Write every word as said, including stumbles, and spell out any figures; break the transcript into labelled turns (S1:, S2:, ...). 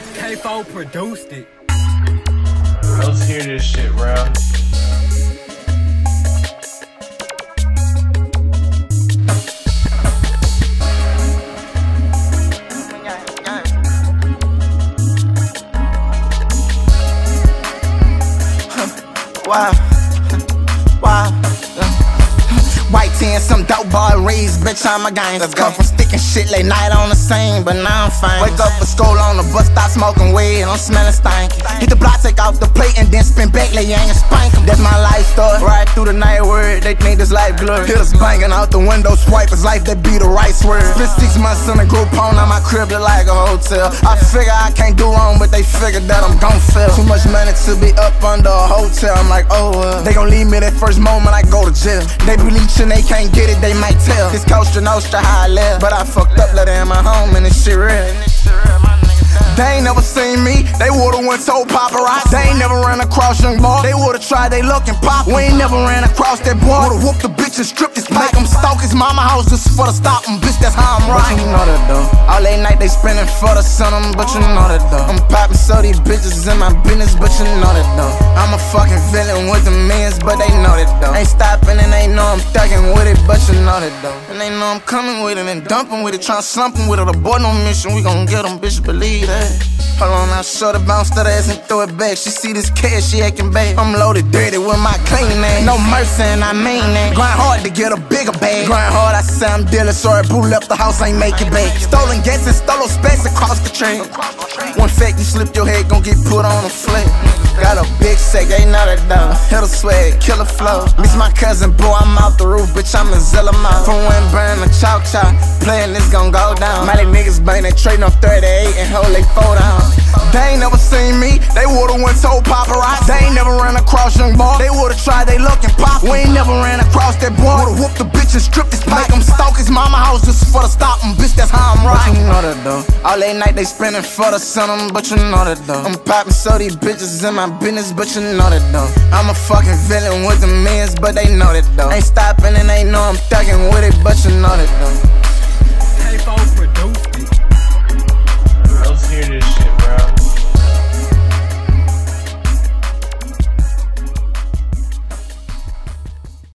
S1: K four produced it.
S2: Let's hear this shit, bro.
S3: Wow, wow. White tee and some dope boy raised, bitch, I'm a gang. Let's come from sticking shit late night on the scene, but now I'm fine. Wake up for school on the bus, stop smoking weed, I'm smelling stanky. Hit the block, take off the plate, and then spin back, lay yang and spank 'em. That's my life story. Ride through the night word, they think this life glory. Hit us banging out the window, swipe his life, that be the right word. Spent six months in a group home, now my crib look like a hotel. I figure I can't do wrong, but they figure that I'm gon' fail. Too much money to be up under a hotel, I'm like, oh well. They gon' leave me that first moment I go to jail. They be leeching, they can't get it, they might tell. It's Costa Nostra how I live, but I fucked up, let her in my home, and this shit real. They ain't never seen me, they would've went told paparazzi. They ain't never ran across young boy, they would've tried they luck and pop. We ain't never ran across that boy, would've whooped the bitch and stripped his pack. Make him stalk his mama house just for to stop him, bitch, that's how I'm riding. But you know that though, all late night they spending for the sun, but you know that though. I'm popping so these bitches in my business, but you know that though. I'm a fucking villain with the millions, but they know that though. Ain't stopping and they know I'm thugging with it, but you know that though. And they know I'm coming with it and dumping with it, trying to slump with it. Abort no mission, we gon' get them, bitch, believe that. Hold on, I short her, bounce that ass and throw it back. She see this cash, she acting bad. I'm loaded dirty with my clean name. No mercy and I mean that. Grind hard to get a bigger bag. Grind hard, I say I'm dealing. Sorry, boo left the house, ain't make it back. Stolen gas and stole specs across the train. One fact, you slip your head, gon' get put on a flat. Got a big sack, ain't not a dog. Hit a swag, killer flow. Miss my cousin, boy, I'm out the roof, bitch, I'm in Zilla mouth. From when burn the chalk chop, playing this gon' go down. Miley niggas bang, they trading up thirty-eight and hold they four down. They ain't never seen me, they would've went told paparazzi. They ain't never ran across young boy, they would've tried they luck and pop. We ain't never ran across that boy, would've whooped the bitch and stripped his pack. Make him stalk his mama house just for to stop him, bitch, that's how I'm riding. But you know that though, all late night they spending for the sun, but you know that though. I'm popping so these bitches in my business, but you know that though. I'm a fucking villain with the millions, but they know that though. Ain't stopping and they know I'm thugging with it, but you know that though.